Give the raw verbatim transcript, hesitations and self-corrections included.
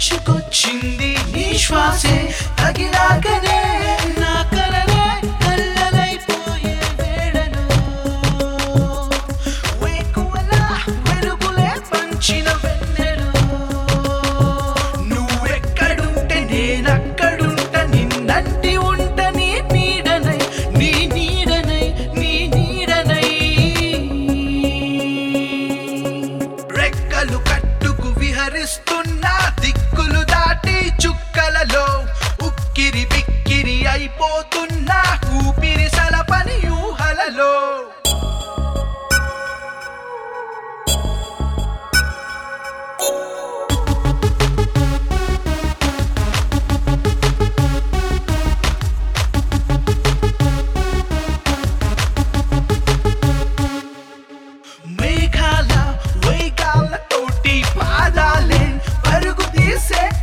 ముంచుకొచ్చింది నీ శ్వాసే తగిలాకనే నా కలలే కల్లలైపోయే వేళలో వేకువలా వెలుగులే పంచిన వెన్నెలో నువ్వెక్కడుంటే నేనక్కడుంట నిన్నంటి ఉంట నీ నీడనై నీ నీడనై నీ నీడనై రెక్కలు కట్టుకు విహరిస్తున్నా దిక్కులు దాటి చుక్కలలో ఉక్కిరి బిక్కిరి అయిపోతున్నా ఊపిరి సలపని ఊహలలో మేఘాల వైగాల తోటి పాదాలే పరుగు తీసే